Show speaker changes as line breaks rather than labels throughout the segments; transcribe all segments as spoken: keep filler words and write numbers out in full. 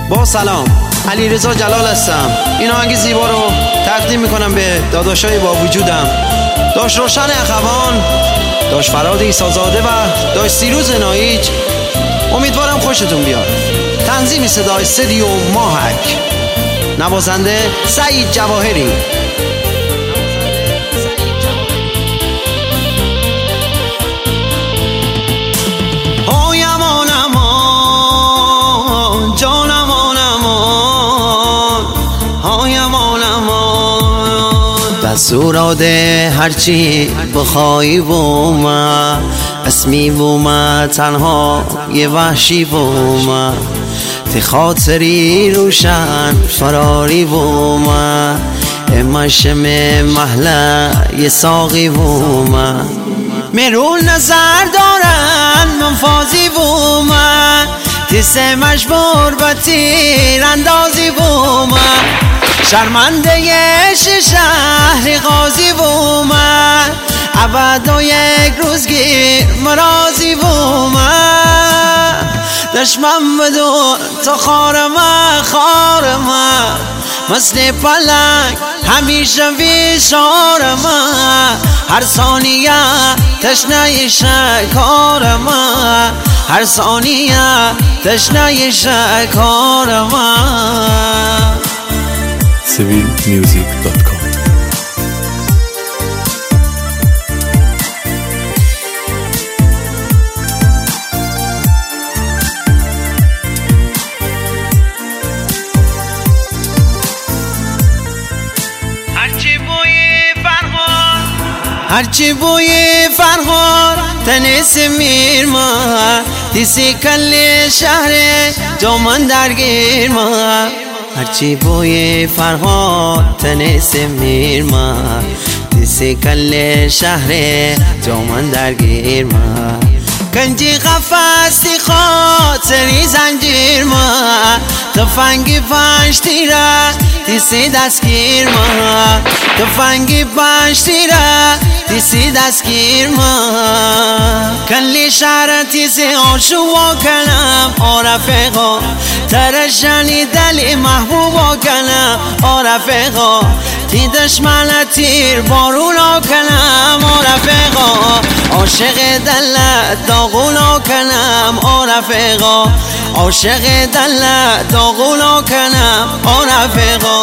با سلام، علیرضا جلال هستم. این آهنگ زیبا رو تقدیم میکنم به داداشای با وجودم، داش روشن اخوان، داش فراد عیسی‌زاده و داش سیروز نایج. امیدوارم خوشتون بیاد. تنظیم صدای سدی و ماهک، نوازنده سعید جواهری.
سوراده هرچی بخوای بوما، اسمی بوما تنها یه وحشی بوما، تی خاطری روشن فراری بوما، اما شم محله یه ساقی بوما، مرول نظر دارن منفازی بوما، تی سه مجبور با تیر اندازی بوما، شرمنده شهر غازی بوما، ابد و یک روز گیر مرازی بوما، دشمن بدون تو خارما خارما، مثل پلنگ همیشه بیشارما، هر ثانیه تشنه شکارما، هر ثانیه تشنه شکارما.
سویل میوزیک دات کام.
هرچی بوی فرهاد، هرچی بوی فرهاد تنیس میر ما، دیسی کل شهر جامن درگیر ما، هرچی بوی فرهاد تنیس میر ما، دیسی کل شهر جامن درگیر ما، کنجی قفصی خاطری زنجیر ما، تفنگی پنج تیره دیسی دستگیر ما، تفنگی پنج تیره دیسی دستگیر ما، کلی شهر تیزی آشو و کنم آرفقا، ترشنی دلی محبوبا کنم آرفقا، تی دشمن تیر بارونا کنم آرفقا، عاشق دل داغونا کنم آرفقا، عاشق دل داغونا کنم آرفقا.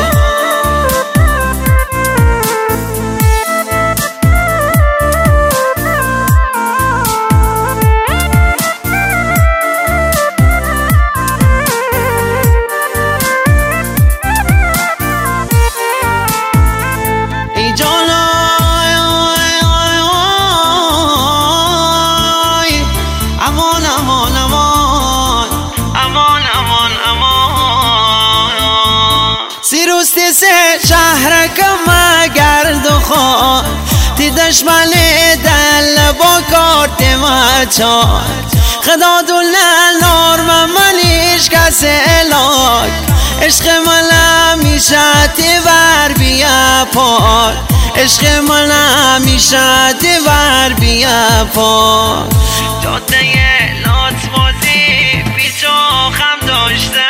سیروستی سه شهر کم گرد و خواه، تی دشمن دل با کارت مچار، خدا دول نارم منیش کس الاک، عشق من همیشه تی ور بیا پار، عشق من همیشه تی ور بیا پار، جاده لطفازی پیچا خم داشته،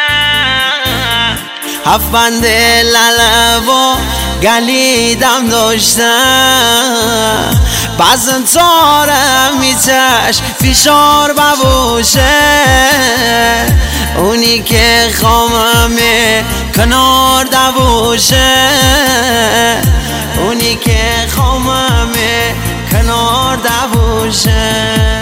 هفت بند للب و گلیدم داشتم، بعضن تارم میچش فشار ببوشه، اونی که خاممه کنار دبوشه، اونی که خاممه کنار دبوشه.